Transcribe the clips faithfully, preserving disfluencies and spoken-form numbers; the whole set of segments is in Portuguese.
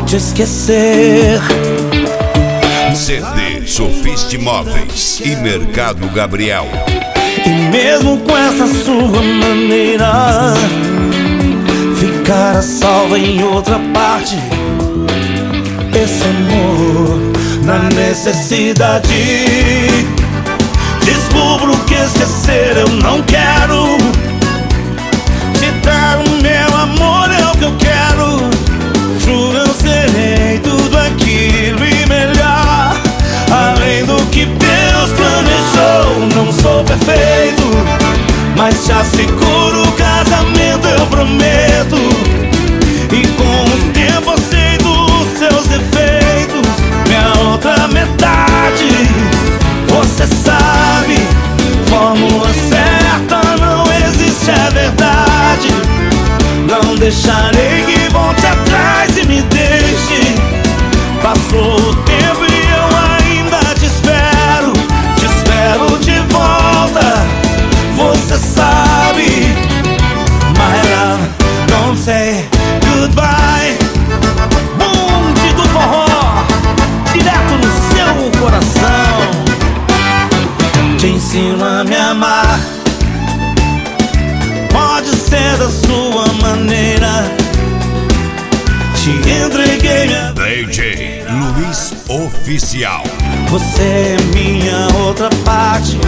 te esquecer. C D Sofiste Móveis e Mercado Gabriel. E mesmo com essa sua maneira, ficar a salvo em outra parte. Esse amor na necessidade. Descubro que esquecer eu não quero. Te dar o meu amor é o que eu quero. Juro eu serei tudo aquilo e melhor, além do que Deus planejou. Não sou perfeito, mas te asseguro o casamento eu prometo. E com o tempo aceito os seus defeitos, minha outra metade. Você sabe, fórmula certa não existe, é verdade. Não deixarei que volte atrás e me deixe. Passou o tempo e eu ainda te espero. Te espero de volta. Você sabe, my love, don't say goodbye. Bonde do forró, direto no seu coração. Te ensino a me amar, pode ser da sua maneira. Te entreguei minha D J Luiz Oficial. Você é minha outra parte.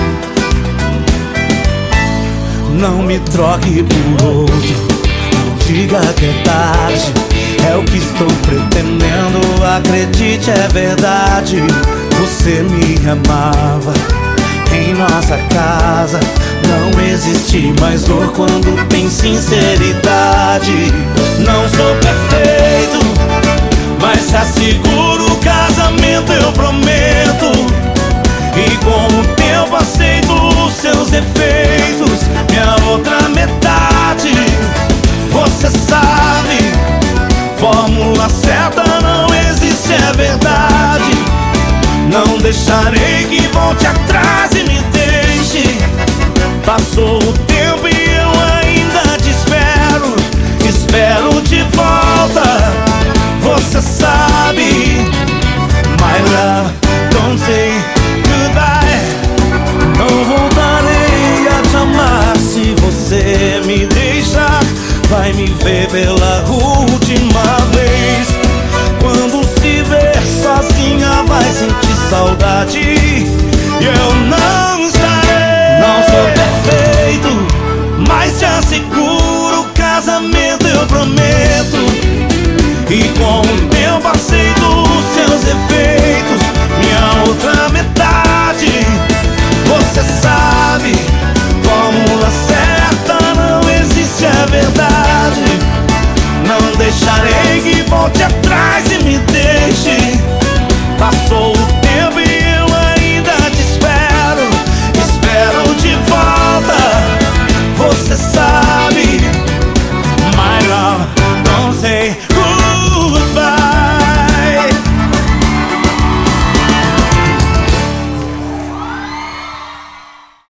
Não me troque por outro, não diga que é tarde. É o que estou pretendendo, acredite, é verdade. Você me amava em nossa casa. Não existe mais dor quando tem sinceridade. Não sou perfeito, mas te asseguro o casamento eu prometo. E com o tempo aceito os seus defeitos, minha outra metade. Você sabe, fórmula certa não existe, é verdade. Não deixarei que volte atrás e me deixe. Passou o tempo e eu ainda te espero. Espero de volta. Você sabe, my love, don't say goodbye. Não voltarei a te amar se você me deixar. Vai me ver pela última vez. Quando se ver sozinha vai sentir saudade e eu não estarei. Não sou perfeito, mas te asseguro o casamento eu prometo. E com o tempo aceito